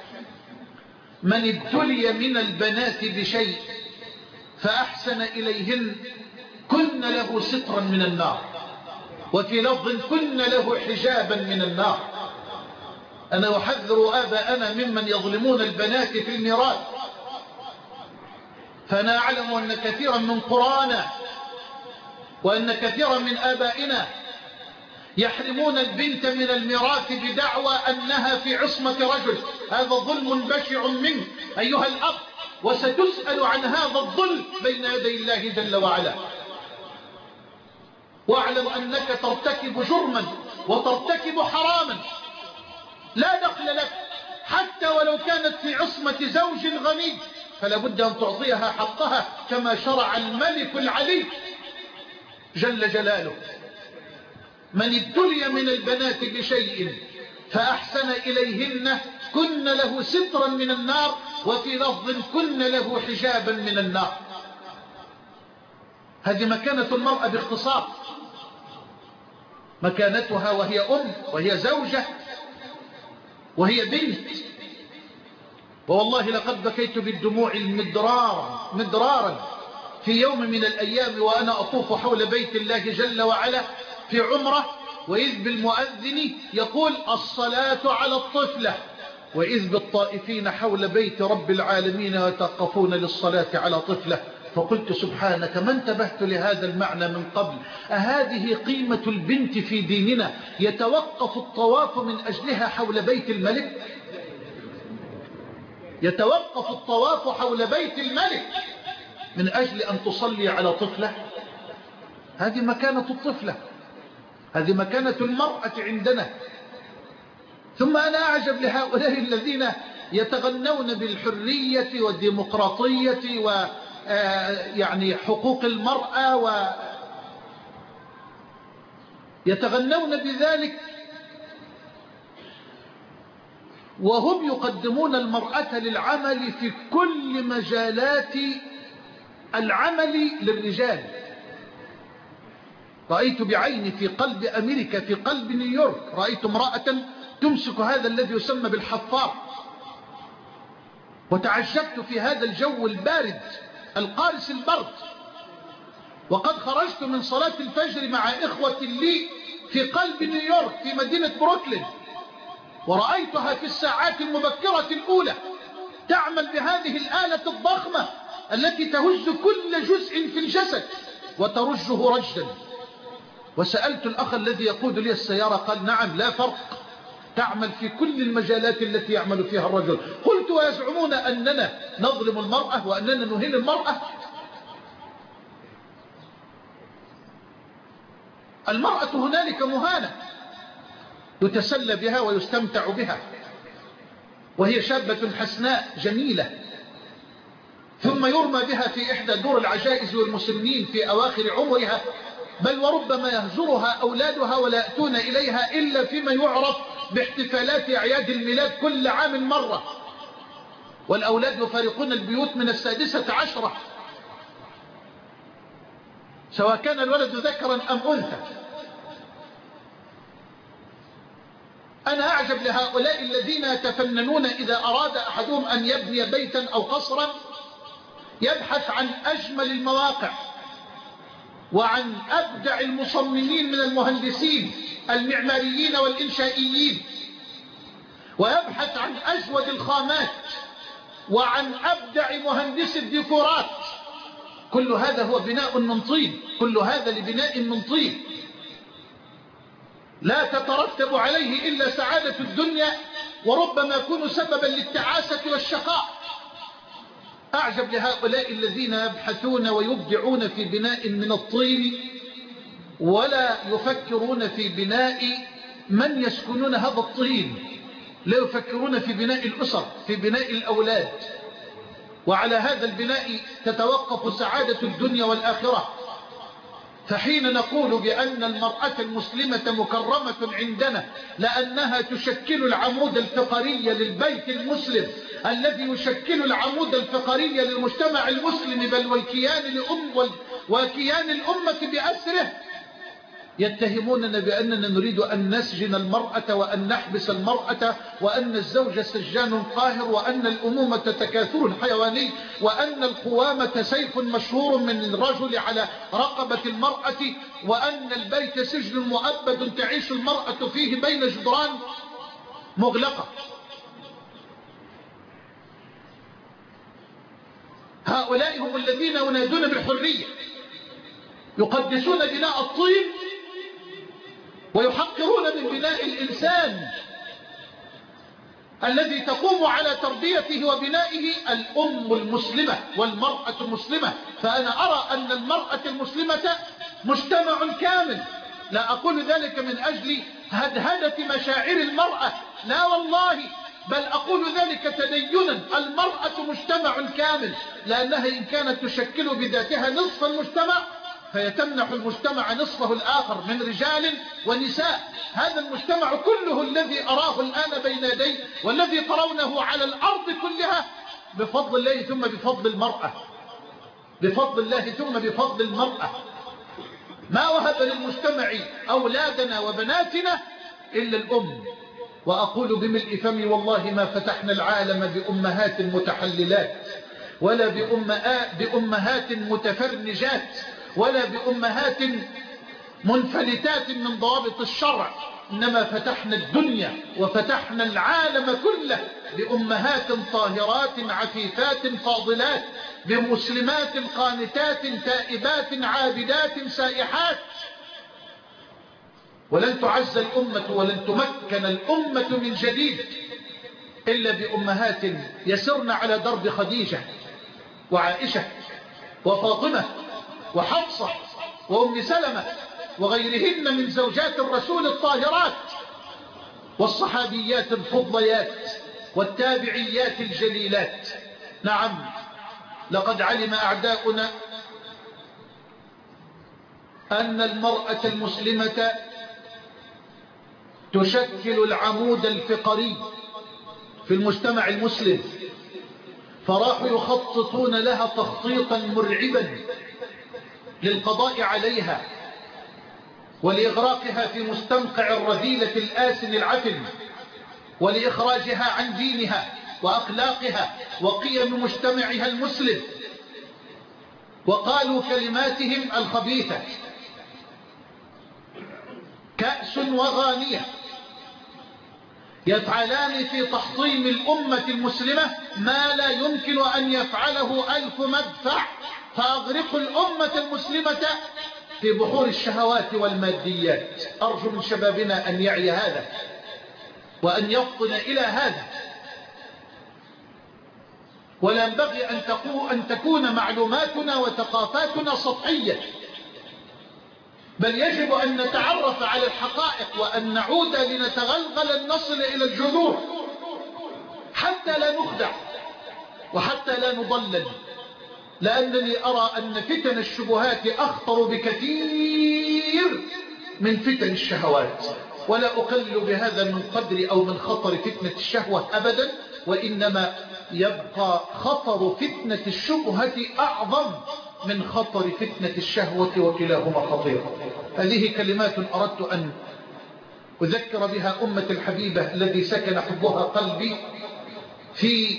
من ابتلي من البنات بشيء فأحسن إليهن كن له سترا من النار وفي لفظ كن له حجابا من النار. أنا أحذر آباءنا ممن يظلمون البنات في الميراث. فأنا أعلم أن كثيرا من قرانا وأن كثيرا من آبائنا يحرمون البنت من الميراث بدعوى أنها في عصمة رجل. هذا ظلم بشع منه أيها الأب وستسأل عن هذا الظلم بين يدي الله جل وعلا. واعلم أنك ترتكب جرما وترتكب حراما لا دخل لك حتى ولو كانت في عصمة زوج غني فلا بد أن تعطيها حقها كما شرع الملك العلي جل جلاله. من ابتلي من البنات بشيء فأحسن إليهن كن له سترا من النار وفي لفظ كن له حجابا من النار. هذه مكانة المرأة باختصار مكانتها وهي أم وهي زوجة وهي بنت. ووالله لقد بكيت بالدموع المدرار مدرارا في يوم من الأيام وأنا أطوف حول بيت الله جل وعلا في عمره وإذ بالمؤذن يقول الصلاة على الطفلة وإذ بالطائفين حول بيت رب العالمين يتوقفون للصلاة على طفلة فقلت سبحانك ما انتبهت لهذا المعنى من قبل. أهذه قيمة البنت في ديننا يتوقف الطواف من أجلها حول بيت الملك؟ يتوقف الطواف حول بيت الملك من أجل أن تصلي على طفلة؟ هذه مكانة الطفلة، هذه مكانة المرأة عندنا. ثم أنا أعجب لهؤلاء الذين يتغنون بالحرية والديمقراطية و يعني حقوق المرأة، ويتغنون بذلك وهم يقدمون المرأة للعمل في كل مجالات العمل للرجال. رأيت بعيني في قلب أمريكا، في قلب نيويورك، رأيت امرأة تمسك هذا الذي يسمى بالحفار، وتعجبت في هذا الجو البارد القارس البرد، وقد خرجت من صلاة الفجر مع إخوة لي في قلب نيويورك في مدينة بروكلين، ورأيتها في الساعات المبكرة الأولى تعمل بهذه الآلة الضخمة التي تهز كل جزء في الجسد وترجه رجدا. وسألت الأخ الذي يقود لي السيارة، قال نعم لا فرق، تعمل في كل المجالات التي يعمل فيها الرجل. قلت ويزعمون أننا نظلم المرأة وأننا نهين المرأة؟ المرأة هنالك مهانة يتسلى بها ويستمتع بها وهي شابة حسناء جميلة، ثم يرمى بها في إحدى دور العجائز والمسنين في أواخر عمرها، بل وربما يهجرها أولادها ولا يأتون إليها إلا فيما يعرف باحتفالات أعياد الميلاد كل عام مرة، والأولاد يفارقون البيوت من السادسة عشرة سواء كان الولد ذكرا أم أنثى. أنا أعجب لهؤلاء الذين يتفننون إذا أراد أحدهم أن يبني بيتا أو قصرا يبحث عن أجمل المواقع وعن أبدع المصممين من المهندسين المعماريين والإنشائيين، ويبحث عن أجود الخامات وعن أبدع مهندس الديكورات. كل هذا هو بناء من طين، كل هذا لبناء من طين لا تترتب عليه إلا سعادة الدنيا، وربما يكون سببا للتعاسة والشقاء. أعجب لهؤلاء الذين يبحثون ويبدعون في بناء من الطين ولا يفكرون في بناء من يسكنون هذا الطين، لا يفكرون في بناء الأسر، في بناء الأولاد، وعلى هذا البناء تتوقف سعادة الدنيا والآخرة. فحين نقول بأن المرأة المسلمة مكرمة عندنا لأنها تشكل العمود الفقري للبيت المسلم الذي يشكل العمود الفقري للمجتمع المسلم بل والكيان الأم وكيان الأمة بأسره، يتهموننا بأننا نريد أن نسجن المرأة وأن نحبس المرأة وأن الزوج سجان قاهر وأن الأمومة تكاثر حيواني وأن القوامة سيف مشهور من الرجل على رقبة المرأة وأن البيت سجن مؤبد تعيش المرأة فيه بين جدران مغلقة. هؤلاء هم الذين ينادون بالحرية، يقدسون بناء الطين ويحقرون من بناء الإنسان الذي تقوم على تربيته وبنائه الأم المسلمة والمرأة المسلمة. فأنا أرى أن المرأة المسلمة مجتمع كامل، لا أقول ذلك من أجل هدهدة مشاعر المرأة، لا والله، بل أقول ذلك تدينا. المرأة مجتمع كامل، لأنها إن كانت تشكل بذاتها نصف المجتمع فهي تمنح المجتمع نصفه الآخر من رجال ونساء. هذا المجتمع كله الذي أراه الآن بين يدي والذي ترونه على الأرض كلها بفضل الله ثم بفضل المرأة، بفضل الله ثم بفضل المرأة. ما وهب للمجتمع أولادنا وبناتنا إلا الأم. وأقول بملء فمي والله ما فتحنا العالم بأمهات متحللات ولا بأمهات متفرنجات ولا بأمهات منفلتات من ضوابط الشرع، إنما فتحنا الدنيا وفتحنا العالم كله بأمهات طاهرات عفيفات فاضلات، بمسلمات قانتات تائبات عابدات سائحات. ولن تعز الأمة ولن تمكن الأمة من جديد إلا بأمهات يسرن على درب خديجة وعائشة وفاطمة وحفصة وأم سلمة وغيرهن من زوجات الرسول الطاهرات، والصحابيات الفضليات والتابعيات الجليلات. نعم، لقد علم أعداؤنا أن المرأة المسلمة تشكل العمود الفقري في المجتمع المسلم، فراحوا يخططون لها تخطيطا مرعبا للقضاء عليها ولإغراقها في مستنقع الرذيلة الآسن العفن، ولإخراجها عن دينها وأخلاقها وقيم مجتمعها المسلم. وقالوا كلماتهم الخبيثة: كأس وغانية، يفعلان في تحطيم الأمة المسلمة ما لا يمكن أن يفعله ألف مدفع، فأغرقوا الأمة المسلمة في بحور الشهوات والماديات. أرجو من شبابنا أن يعي هذا وأن يفطن إلى هذا، ولا ينبغي أن تكون معلوماتنا وثقافاتنا سطحية، بل يجب أن نتعرف على الحقائق وأن نعود لنتغلغل نصل إلى الجذور حتى لا نخدع وحتى لا نضلل، لأنني أرى أن فتن الشبهات أخطر بكثير من فتن الشهوات، ولا أقلل بهذا من قدر أو من خطر فتنة الشهوة أبدا، وإنما يبقى خطر فتنة الشبهة أعظم من خطر فتنة الشهوة، وكلاهما خطير. هذه كلمات أردت أن أذكر بها أمة الحبيبة الذي سكن حبها قلبي في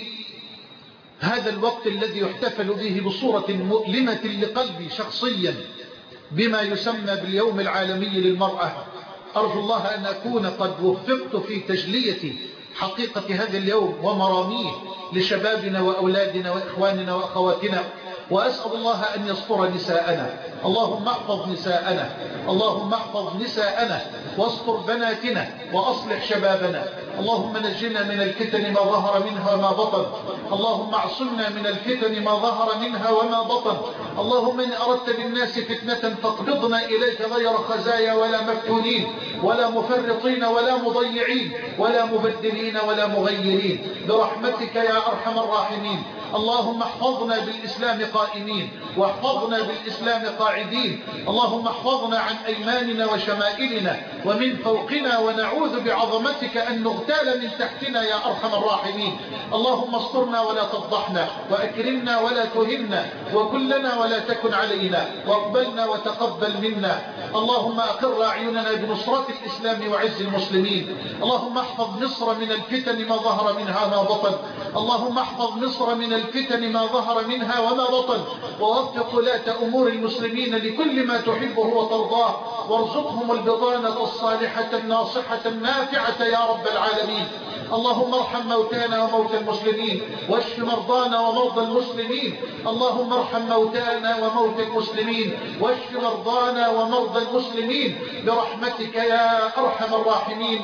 هذا الوقت الذي يحتفل به بصورة مؤلمة لقلبي شخصيا بما يسمى باليوم العالمي للمرأة. أرجو الله أن أكون قد وفقت في تجلية حقيقة هذا اليوم ومراميه لشبابنا وأولادنا وإخواننا وأخواتنا، وأسأل الله أن يستر نساءنا. اللهم احفظ نساءنا، اللهم احفظ نساءنا واستر بناتنا وأصلح شبابنا. اللهم نجنا من الفتن ما ظهر منها وما بطن، اللهم اعصمنا من الفتن ما ظهر منها وما بطن. اللهم إن أردت بالناس فتنة فاقبضنا إليك غير خزايا ولا مفتونين ولا مفرطين ولا مضيعين ولا مبدلين ولا مغيرين، برحمتك يا أرحم الراحمين. اللهم احفظنا بالإسلام قائمين واحفظنا بالإسلام قاعدين. اللهم احفظنا عن أيماننا وشمائلنا ومن فوقنا، ونعوذ بعظمتك أن نغتال من تحتنا يا أرحم الراحمين. اللهم استرنا ولا تفضحنا، وأكرمنا ولا تهنا، وكلنا ولا تكن علينا، واقبلنا وتقبل منا. اللهم أقر أعيننا بنصرة الإسلام وعز المسلمين. اللهم احفظ مصر من الفتن ما ظهر منها وما بطن، اللهم احفظ مصر من الفتن ما ظهر منها وما بطن، ووفق ولاة أمور المسلمين لكل ما تحبه وترضاه، وارزقهم البطانة الصالحة الناصحة النافعة يا رب العالمين. اللهم ارحم موتانا وموتى المسلمين، واشف مرضانا ومرضى المسلمين. اللهم ارحم موتانا وموتى المسلمين، واشف مرضانا ومرضى المسلمين برحمتك يا أرحم الراحمين.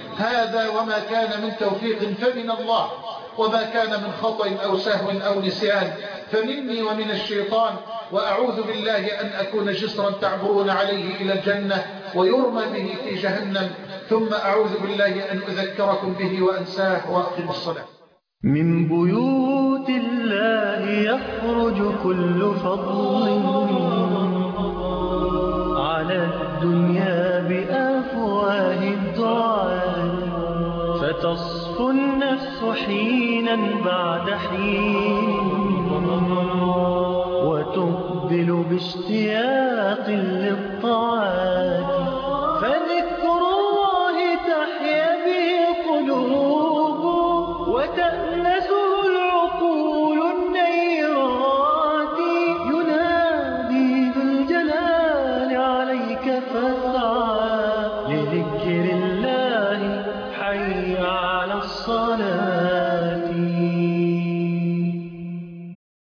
هذا وما كان من توفيق فمن الله، وما كان من خطأ أو سهو أو نسيان فمني ومن الشيطان، وأعوذ بالله أن أكون جسرا تعبرون عليه إلى الجنة ويرمى به في جهنم، ثم أعوذ بالله أن أذكركم به وأنساه وأقم الصلاة. من بيوت الله يخرج كل فضل على الدنيا بأفواه الدعاء، فتصفو النفس حينا بعد حين وتقبل باشتياق للطاعات.